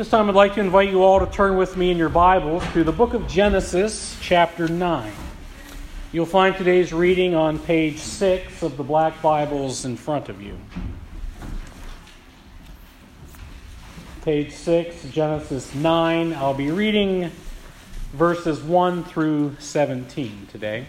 This time I'd like to invite you all to turn with me in your Bibles to the book of Genesis, chapter 9. You'll find today's reading on page 6 of the black Bibles in front of you. Page 6, Genesis 9. I'll be reading verses 1 through 17 today.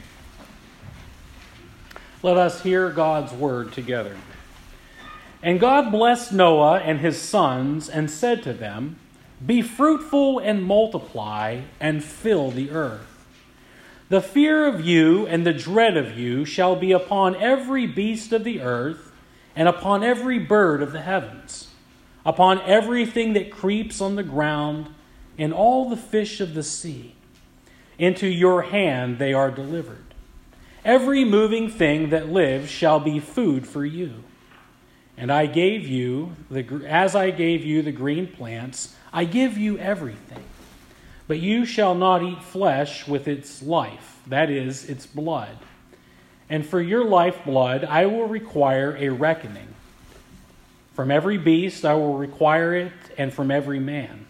Let us hear God's word together. And God blessed Noah and his sons and said to them, "Be fruitful and multiply and fill the earth. The fear of you and the dread of you shall be upon every beast of the earth and upon every bird of the heavens, upon everything that creeps on the ground and all the fish of the sea. Into your hand they are delivered. Every moving thing that lives shall be food for you. And as I gave you the green plants, I give you everything. But you shall not eat flesh with its life, that is, its blood. And for your lifeblood I will require a reckoning. From every beast I will require it, and from every man.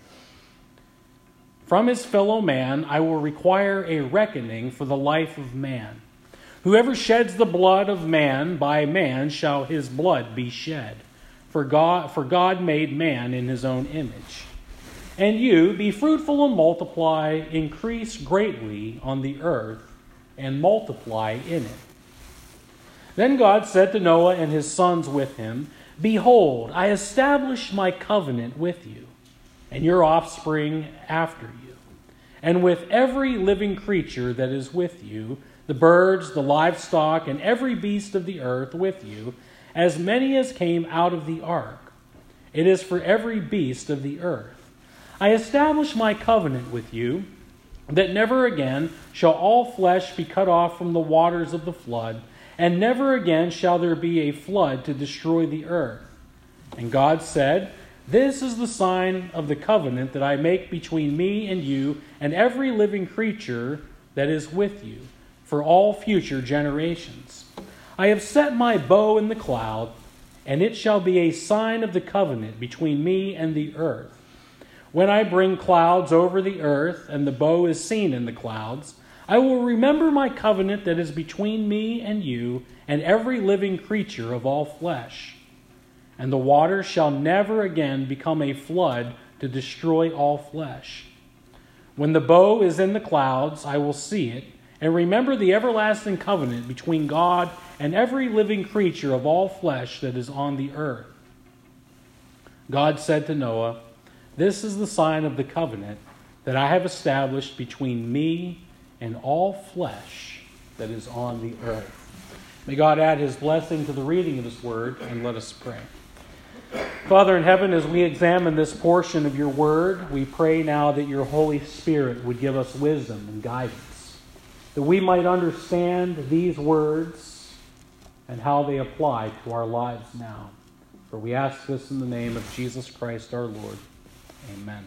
From his fellow man I will require a reckoning for the life of man. Whoever sheds the blood of man, by man shall his blood be shed. For God made man in his own image. And you, be fruitful and multiply, increase greatly on the earth, and multiply in it." Then God said to Noah and his sons with him, "Behold, I establish my covenant with you, and your offspring after you, and with every living creature that is with you, the birds, the livestock, and every beast of the earth with you, as many as came out of the ark. It is for every beast of the earth. I establish my covenant with you, that never again shall all flesh be cut off from the waters of the flood, and never again shall there be a flood to destroy the earth." And God said, "This is the sign of the covenant that I make between me and you and every living creature that is with you, for all future generations. I have set my bow in the cloud, and it shall be a sign of the covenant between me and the earth. When I bring clouds over the earth, and the bow is seen in the clouds, I will remember my covenant that is between me and you and every living creature of all flesh. And the water shall never again become a flood to destroy all flesh. When the bow is in the clouds, I will see it, and remember the everlasting covenant between God and every living creature of all flesh that is on the earth." God said to Noah, "This is the sign of the covenant that I have established between me and all flesh that is on the earth." May God add his blessing to the reading of his word, and let us pray. Father in heaven, as we examine this portion of your word, we pray now that your Holy Spirit would give us wisdom and guidance, that we might understand these words and how they apply to our lives now. For we ask this in the name of Jesus Christ our Lord. Amen.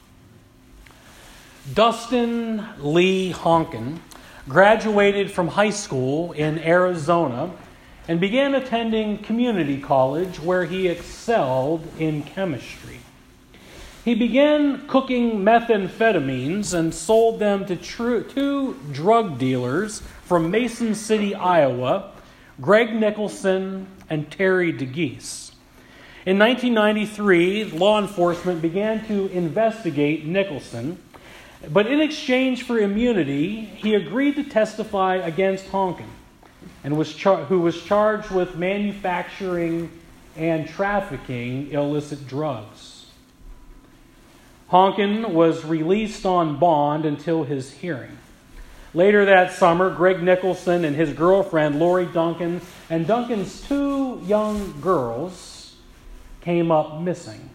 Dustin Lee Honken graduated from high school in Arizona and began attending community college, where he excelled in chemistry. He began cooking methamphetamines and sold them to two drug dealers from Mason City, Iowa, Greg Nicholson and Terry DeGeese. In 1993, law enforcement began to investigate Nicholson, but in exchange for immunity, he agreed to testify against Honken, and who was charged with manufacturing and trafficking illicit drugs. Honken was released on bond until his hearing. Later that summer, Greg Nicholson and his girlfriend, Lori Duncan, and Duncan's two young girls came up missing.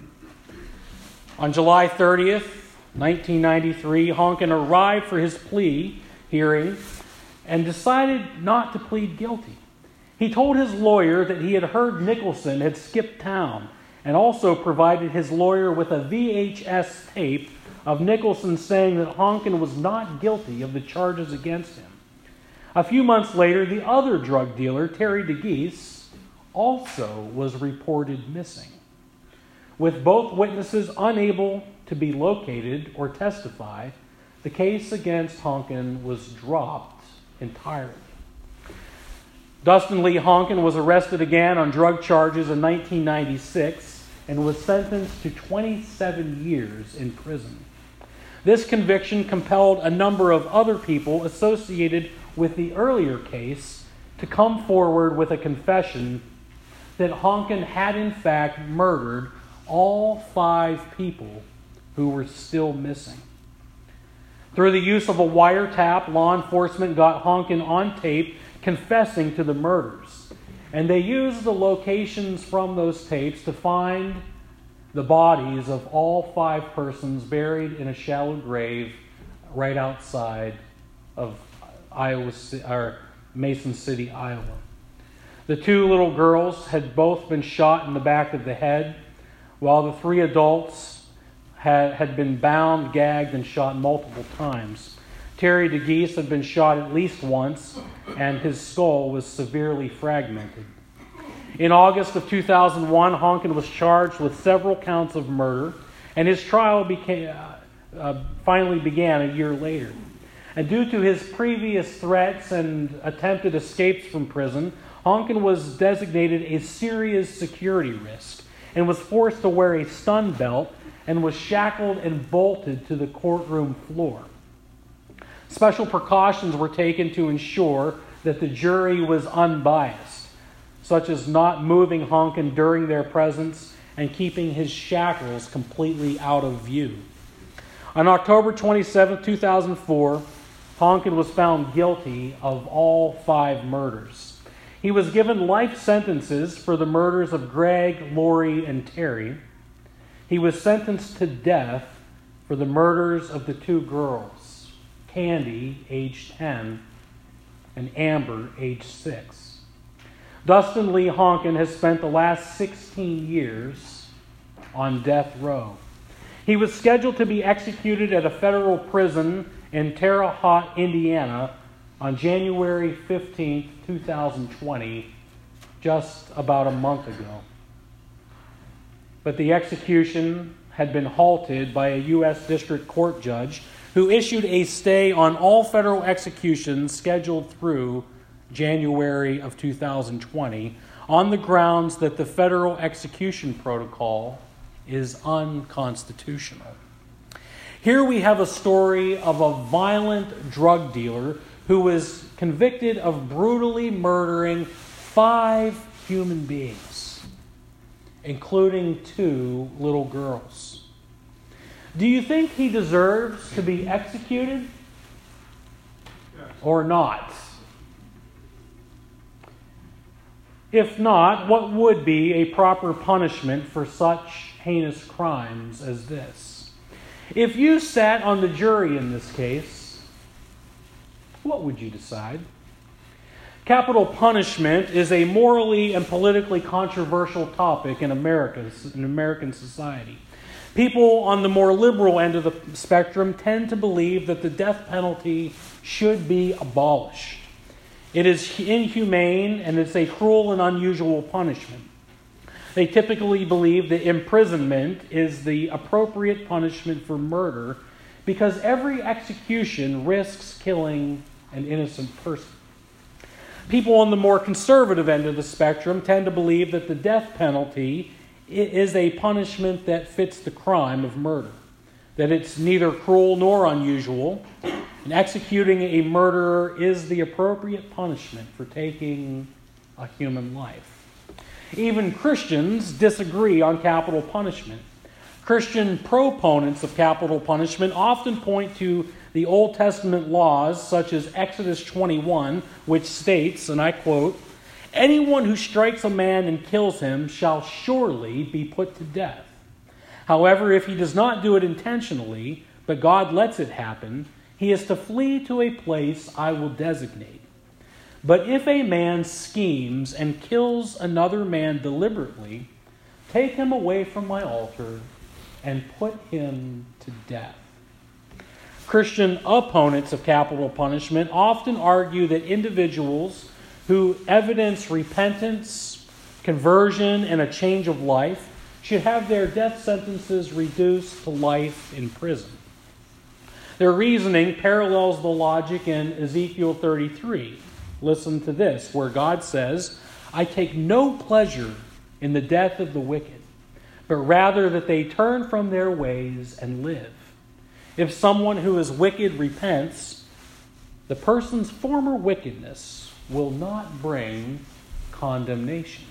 On July 30th, 1993, Honken arrived for his plea hearing and decided not to plead guilty. He told his lawyer that he had heard Nicholson had skipped town, and also provided his lawyer with a VHS tape of Nicholson saying that Honken was not guilty of the charges against him. A few months later, the other drug dealer, Terry DeGeese, also was reported missing. With both witnesses unable to be located or testify, the case against Honken was dropped entirely. Dustin Lee Honken was arrested again on drug charges in 1996 and was sentenced to 27 years in prison. This conviction compelled a number of other people associated with the earlier case to come forward with a confession that Honken had in fact murdered all 5 people who were still missing. Through the use of a wiretap, law enforcement got Honken on tape confessing to the murders. And they used the locations from those tapes to find the bodies of all 5 persons buried in a shallow grave right outside of Mason City, Iowa. The 2 little girls had both been shot in the back of the head, while the 3 adults had been bound, gagged, and shot multiple times. Terry DeGeese had been shot at least once, and his skull was severely fragmented. In August of 2001, Honken was charged with several counts of murder, and his trial finally began a year later. And due to his previous threats and attempted escapes from prison, Honken was designated a serious security risk and was forced to wear a stun belt and was shackled and bolted to the courtroom floor. Special precautions were taken to ensure that the jury was unbiased, such as not moving Honken during their presence and keeping his shackles completely out of view. On October 27, 2004, Honken was found guilty of all 5 murders. He was given life sentences for the murders of Greg, Lori, and Terry. He was sentenced to death for the murders of the 2 girls, Candy, age 10, and Amber, age 6. Dustin Lee Honken has spent the last 16 years on death row. He was scheduled to be executed at a federal prison in Terre Haute, Indiana, on January 15, 2020, just about a month ago. But the execution had been halted by a U.S. District Court judge who issued a stay on all federal executions scheduled through January of 2020 on the grounds that the federal execution protocol is unconstitutional. Here we have a story of a violent drug dealer who was convicted of brutally murdering 5 human beings, including 2 little girls. Do you think he deserves to be executed or not? If not, what would be a proper punishment for such heinous crimes as this? If you sat on the jury in this case, what would you decide? Capital punishment is a morally and politically controversial topic in American society. People on the more liberal end of the spectrum tend to believe that the death penalty should be abolished. It is inhumane and it's a cruel and unusual punishment. They typically believe that imprisonment is the appropriate punishment for murder because every execution risks killing an innocent person. People on the more conservative end of the spectrum tend to believe that the death penalty is a punishment that fits the crime of murder, that it's neither cruel nor unusual, and executing a murderer is the appropriate punishment for taking a human life. Even Christians disagree on capital punishment. Christian proponents of capital punishment often point to the Old Testament laws, such as Exodus 21, which states, and I quote, "Anyone who strikes a man and kills him shall surely be put to death. However, if he does not do it intentionally, but God lets it happen, he is to flee to a place I will designate. But if a man schemes and kills another man deliberately, take him away from my altar and put him to death." Christian opponents of capital punishment often argue that individuals who evidence repentance, conversion, and a change of life should have their death sentences reduced to life in prison. Their reasoning parallels the logic in Ezekiel 33. Listen to this, where God says, "I take no pleasure in the death of the wicked, but rather that they turn from their ways and live. If someone who is wicked repents, the person's former wickedness will not bring condemnation."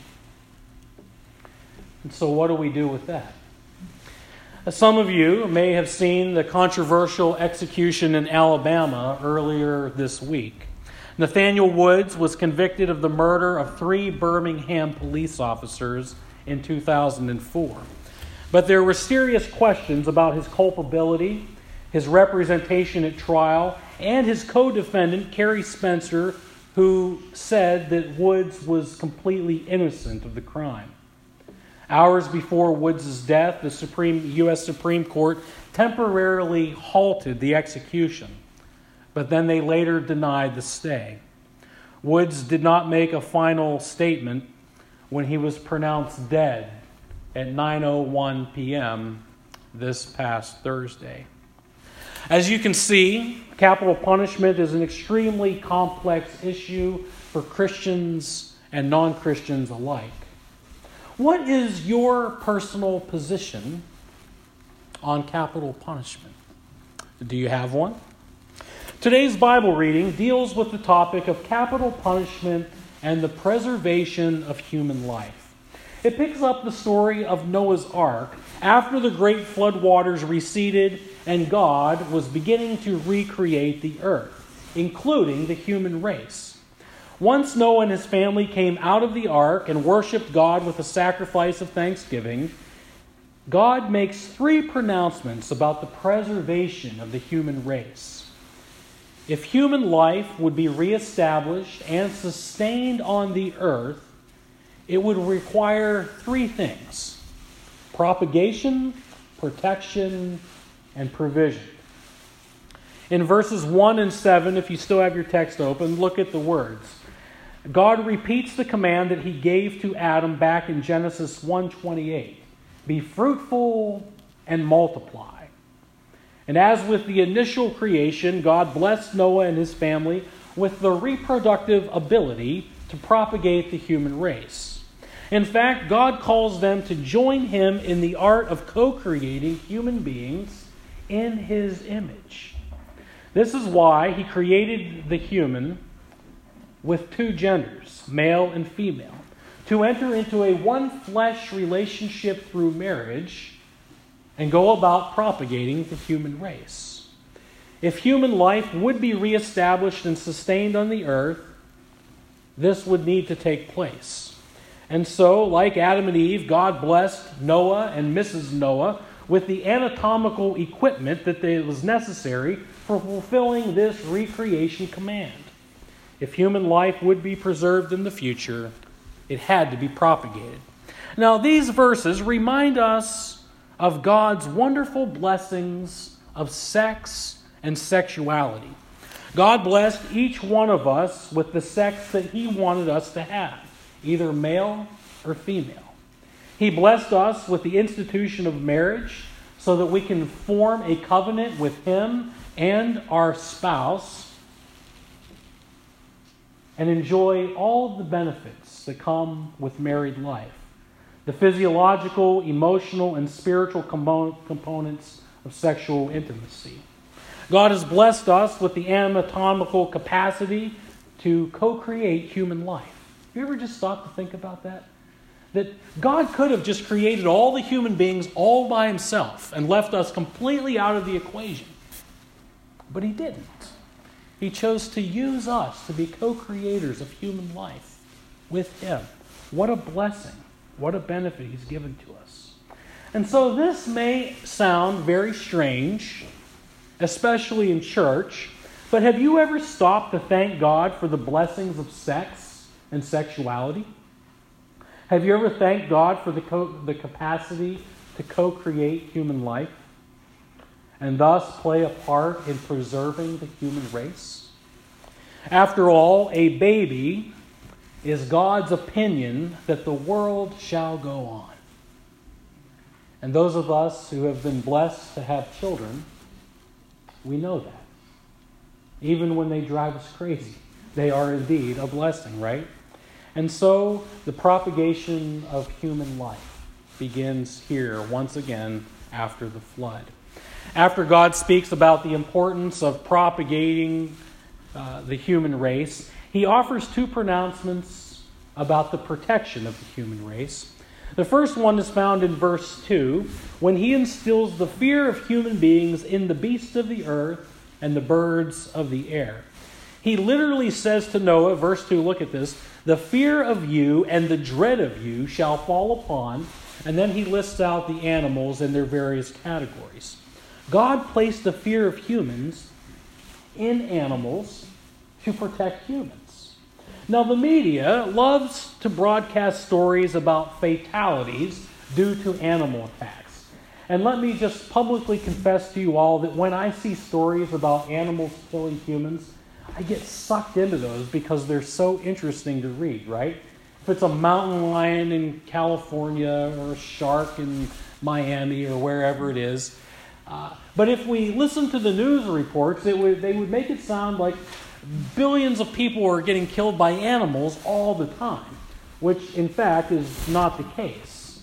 And so what do we do with that? Some of you may have seen the controversial execution in Alabama earlier this week. Nathaniel Woods was convicted of the murder of 3 Birmingham police officers in 2004. But there were serious questions about his culpability, his representation at trial, and his co-defendant, Kerry Spencer, who said that Woods was completely innocent of the crime. Hours before Woods' death, the U.S. Supreme Court temporarily halted the execution, but then they later denied the stay. Woods did not make a final statement when he was pronounced dead at 9:01 p.m. this past Thursday. As you can see, capital punishment is an extremely complex issue for Christians and non-Christians alike. What is your personal position on capital punishment? Do you have one? Today's Bible reading deals with the topic of capital punishment and the preservation of human life. It picks up the story of Noah's Ark after the great flood waters receded and God was beginning to recreate the earth, including the human race. Once Noah and his family came out of the ark and worshiped God with a sacrifice of thanksgiving, God makes 3 pronouncements about the preservation of the human race. If human life would be reestablished and sustained on the earth, it would require 3 things: propagation, protection, and provision. In verses 1 and 7, if you still have your text open, look at the words. God repeats the command that he gave to Adam back in Genesis 1:28. Be fruitful and multiply. And as with the initial creation, God blessed Noah and his family with the reproductive ability to propagate the human race. In fact, God calls them to join him in the art of co-creating human beings in his image. This is why he created the human with 2 genders, male and female, to enter into a one-flesh relationship through marriage and go about propagating the human race. If human life would be reestablished and sustained on the earth, this would need to take place. And so, like Adam and Eve, God blessed Noah and Mrs. Noah with the anatomical equipment that was necessary for fulfilling this recreation command. If human life would be preserved in the future, it had to be propagated. Now, these verses remind us of God's wonderful blessings of sex and sexuality. God blessed each one of us with the sex that he wanted us to have, either male or female. He blessed us with the institution of marriage so that we can form a covenant with him and our spouse and enjoy all of the benefits that come with married life. The physiological, emotional, and spiritual components of sexual intimacy. God has blessed us with the anatomical capacity to co-create human life. Have you ever just stopped to think about that? That God could have just created all the human beings all by himself and left us completely out of the equation. But he didn't. He chose to use us to be co-creators of human life with him. What a blessing. What a benefit he's given to us. And so this may sound very strange, especially in church, but have you ever stopped to thank God for the blessings of sex and sexuality? Have you ever thanked God for the capacity to co-create human life and thus play a part in preserving the human race? After all, a baby is God's opinion that the world shall go on. And those of us who have been blessed to have children, we know that. Even when they drive us crazy, they are indeed a blessing, right? And so the propagation of human life begins here once again after the flood. After God speaks about the importance of propagating the human race, he offers two pronouncements about the protection of the human race. The first one is found in verse 2, when he instills the fear of human beings in the beasts of the earth and the birds of the air. He literally says to Noah, verse 2, look at this, the fear of you and the dread of you shall fall upon, and then he lists out the animals in their various categories. God placed the fear of humans in animals to protect humans. Now, the media loves to broadcast stories about fatalities due to animal attacks. And let me just publicly confess to you all that when I see stories about animals killing humans, I get sucked into those because they're so interesting to read, right? If it's a mountain lion in California or a shark in Miami or wherever it is. But if we listen to the news reports, they would make it sound like billions of people are getting killed by animals all the time, which in fact is not the case.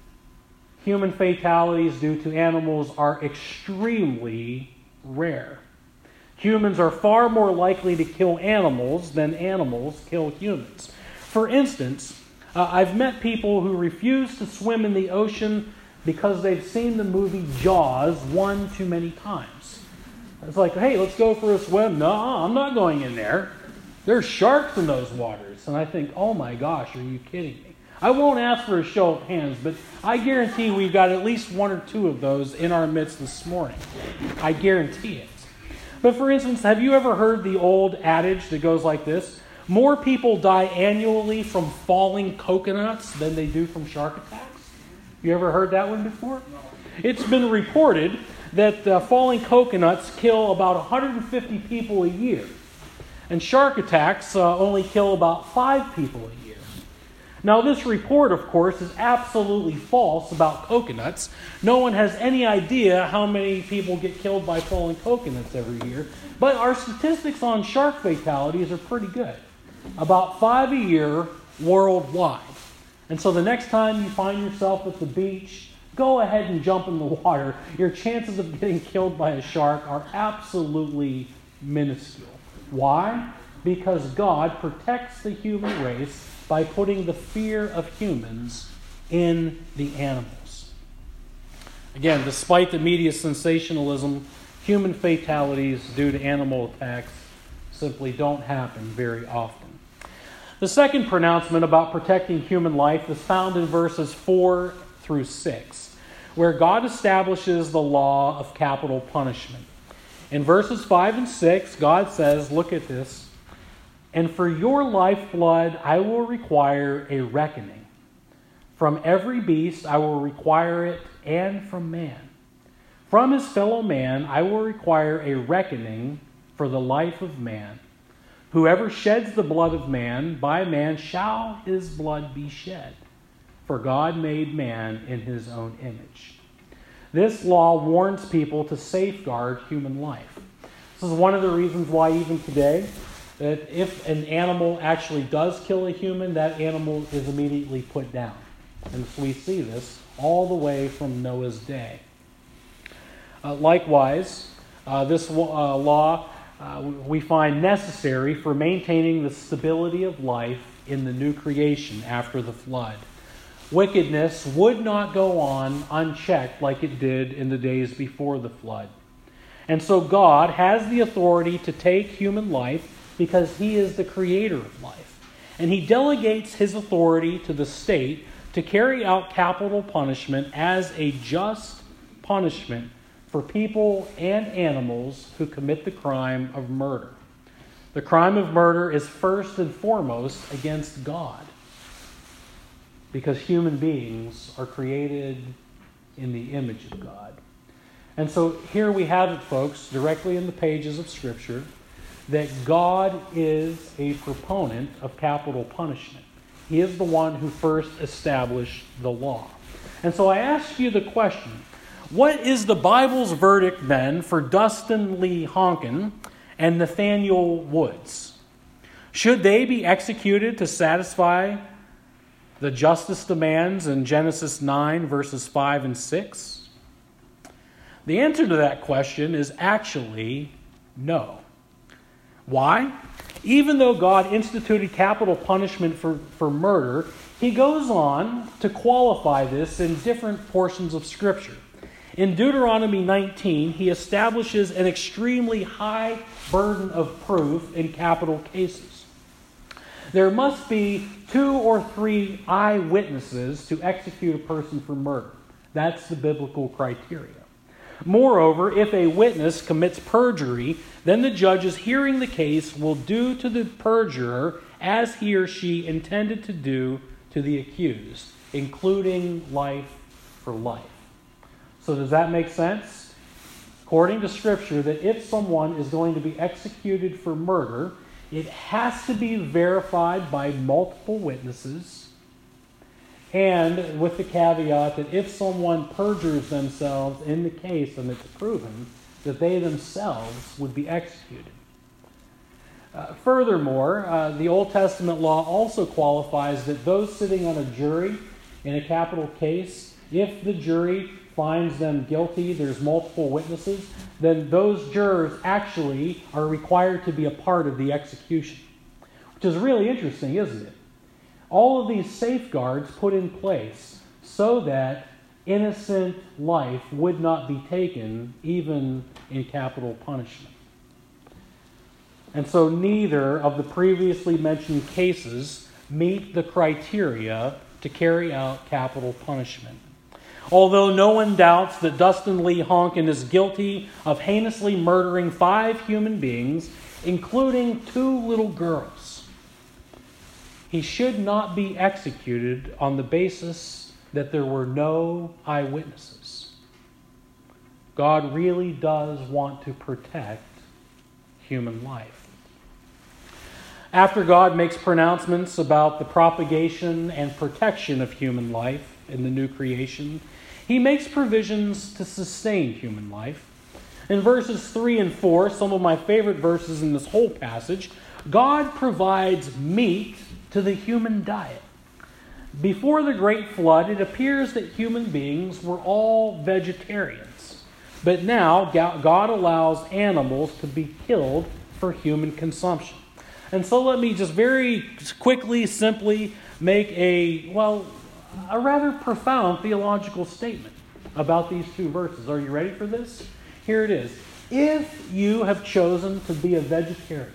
Human fatalities due to animals are extremely rare. Humans are far more likely to kill animals than animals kill humans. For instance, I've met people who refuse to swim in the ocean because they've seen the movie Jaws one too many times. It's like, hey, let's go for a swim. No, I'm not going in there. There's sharks in those waters. And I think, oh my gosh, are you kidding me? I won't ask for a show of hands, but I guarantee we've got at least one or two of those in our midst this morning. I guarantee it. But for instance, have you ever heard the old adage that goes like this? More people die annually from falling coconuts than they do from shark attacks. You ever heard that one before? It's been reported that falling coconuts kill about 150 people a year. And shark attacks only kill about 5 people a year. Now, this report, of course, is absolutely false about coconuts. No one has any idea how many people get killed by falling coconuts every year. But our statistics on shark fatalities are pretty good. About 5 a year worldwide. And so the next time you find yourself at the beach, go ahead and jump in the water. Your chances of getting killed by a shark are absolutely minuscule. Why? Because God protects the human race by putting the fear of humans in the animals. Again, despite the media sensationalism, human fatalities due to animal attacks simply don't happen very often. The second pronouncement about protecting human life is found in verses 4 through 6, where God establishes the law of capital punishment. In verses 5 and 6, God says, look at this, and for your lifeblood I will require a reckoning. From every beast I will require it, and from man. From his fellow man I will require a reckoning for the life of man. Whoever sheds the blood of man, by man shall his blood be shed. For God made man in his own image. This law warns people to safeguard human life. This is one of the reasons why even today, that if an animal actually does kill a human, that animal is immediately put down. And we see this all the way from Noah's day. Likewise, this law we find necessary for maintaining the stability of life in the new creation after the flood. Wickedness would not go on unchecked like it did in the days before the flood. And so God has the authority to take human life because he is the creator of life. And he delegates his authority to the state to carry out capital punishment as a just punishment for people and animals who commit the crime of murder. The crime of murder is first and foremost against God, because human beings are created in the image of God. And so here we have it, folks, directly in the pages of Scripture, that God is a proponent of capital punishment. He is the one who first established the law. And so I ask you the question, what is the Bible's verdict then for Dustin Lee Honkin and Nathaniel Woods? Should they be executed to satisfy the justice demands in Genesis 9, verses 5 and 6? The answer to that question is actually no. Why? Even though God instituted capital punishment for murder, he goes on to qualify this in different portions of Scripture. In Deuteronomy 19, he establishes an extremely high burden of proof in capital cases. There must be 2 or 3 eyewitnesses to execute a person for murder. That's the biblical criteria. Moreover, if a witness commits perjury, then the judges hearing the case will do to the perjurer as he or she intended to do to the accused, including life for life. So does that make sense? According to Scripture, that if someone is going to be executed for murder, it has to be verified by multiple witnesses, and with the caveat that if someone perjures themselves in the case and it's proven, that they themselves would be executed. Furthermore, the Old Testament law also qualifies that those sitting on a jury in a capital case, if the jury finds them guilty, there's multiple witnesses, then those jurors actually are required to be a part of the execution. Which is really interesting, isn't it? All of these safeguards put in place so that innocent life would not be taken even in capital punishment. And so neither of the previously mentioned cases meet the criteria to carry out capital punishment. Although no one doubts that Dustin Lee Honkin is guilty of heinously murdering 5 human beings, including 2 little girls, he should not be executed on the basis that there were no eyewitnesses. God really does want to protect human life. After God makes pronouncements about the propagation and protection of human life in the new creation, he makes provisions to sustain human life. In verses 3 and 4, some of my favorite verses in this whole passage, God provides meat to the human diet. Before the great flood, it appears that human beings were all vegetarians. But now, God allows animals to be killed for human consumption. And so let me just very quickly, simply make a rather profound theological statement about these 2 verses. Are you ready for this? Here it is. If you have chosen to be a vegetarian,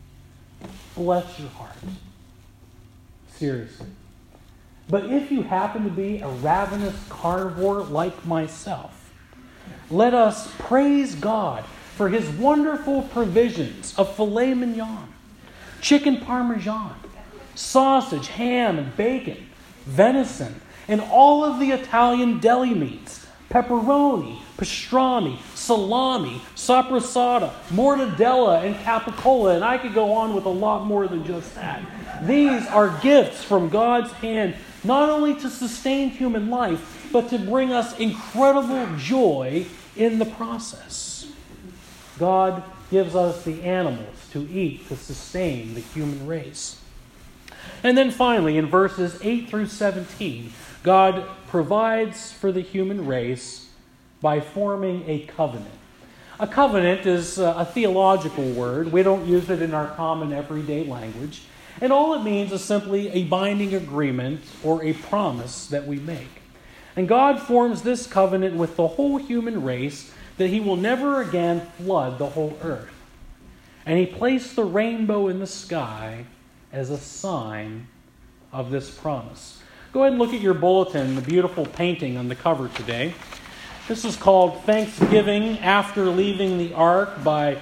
bless your heart. Seriously. But if you happen to be a ravenous carnivore like myself, let us praise God for His wonderful provisions of filet mignon, chicken parmesan, sausage, ham, and bacon, venison, and all of the Italian deli meats, pepperoni, pastrami, salami, sopressata, mortadella, and capicola, and I could go on with a lot more than just that. These are gifts from God's hand, not only to sustain human life, but to bring us incredible joy in the process. God gives us the animals to eat to sustain the human race. And then finally, in verses 8 through 17, God provides for the human race by forming a covenant. A covenant is a theological word. We don't use it in our common everyday language. And all it means is simply a binding agreement or a promise that we make. And God forms this covenant with the whole human race that He will never again flood the whole earth. And He placed the rainbow in the sky as a sign of this promise. Go ahead and look at your bulletin, the beautiful painting on the cover today. This is called Thanksgiving After Leaving the Ark by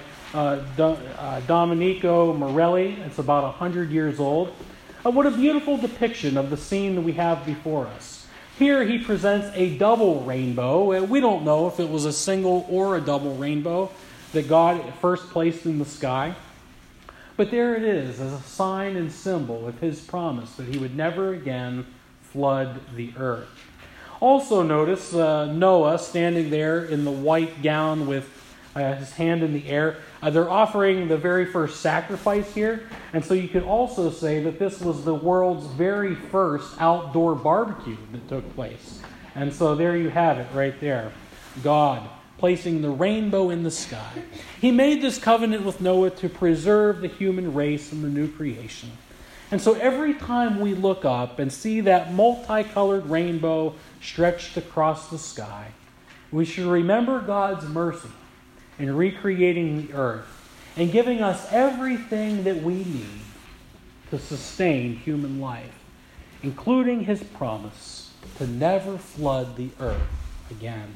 Domenico Morelli. It's about 100 years old. What a beautiful depiction of the scene that we have before us. Here he presents a double rainbow. We don't know if it was a single or a double rainbow that God first placed in the sky. But there it is as a sign and symbol of His promise that He would never again flood the earth. Also notice Noah standing there in the white gown with his hand in the air. They're offering the very first sacrifice here. And so you could also say that this was the world's very first outdoor barbecue that took place. And so there you have it right there. God placing the rainbow in the sky. He made this covenant with Noah to preserve the human race and the new creation. And so every time we look up and see that multicolored rainbow stretched across the sky, we should remember God's mercy in recreating the earth and giving us everything that we need to sustain human life, including His promise to never flood the earth again.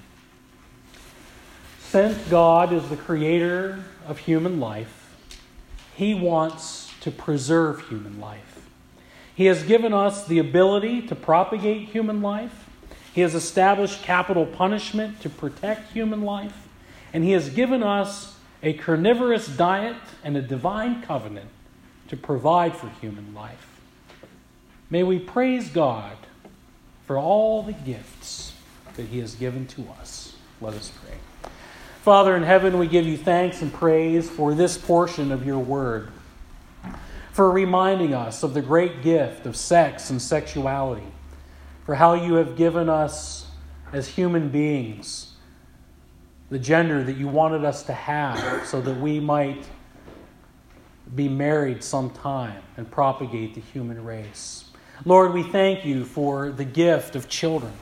Since God is the creator of human life, He wants to preserve human life. He has given us the ability to propagate human life. He has established capital punishment to protect human life. And He has given us a carnivorous diet and a divine covenant to provide for human life. May we praise God for all the gifts that He has given to us. Let us pray. Father in heaven, we give You thanks and praise for this portion of Your word, for reminding us of the great gift of sex and sexuality, for how You have given us as human beings the gender that You wanted us to have so that we might be married sometime and propagate the human race. Lord, we thank You for the gift of children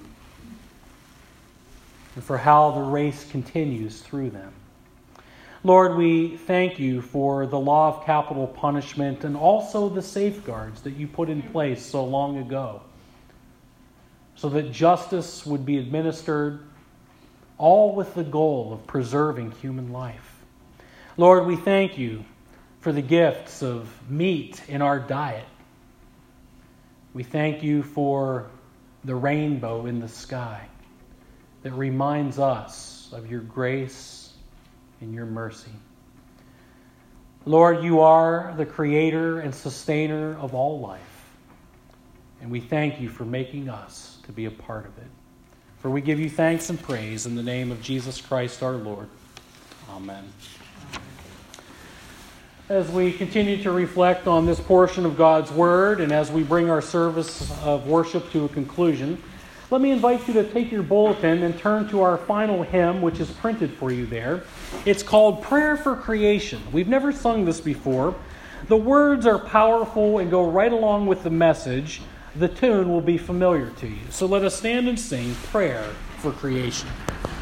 and for how the race continues through them. Lord, we thank You for the law of capital punishment and also the safeguards that You put in place so long ago so that justice would be administered, all with the goal of preserving human life. Lord, we thank You for the gifts of meat in our diet. We thank You for the rainbow in the sky that reminds us of Your grace and Your mercy. Lord, You are the creator and sustainer of all life, and we thank You for making us to be a part of it. For we give You thanks and praise in the name of Jesus Christ our Lord. Amen. As we continue to reflect on this portion of God's Word and as we bring our service of worship to a conclusion, let me invite you to take your bulletin and turn to our final hymn, which is printed for you there. It's called Prayer for Creation. We've never sung this before. The words are powerful and go right along with the message. The tune will be familiar to you. So let us stand and sing Prayer for Creation.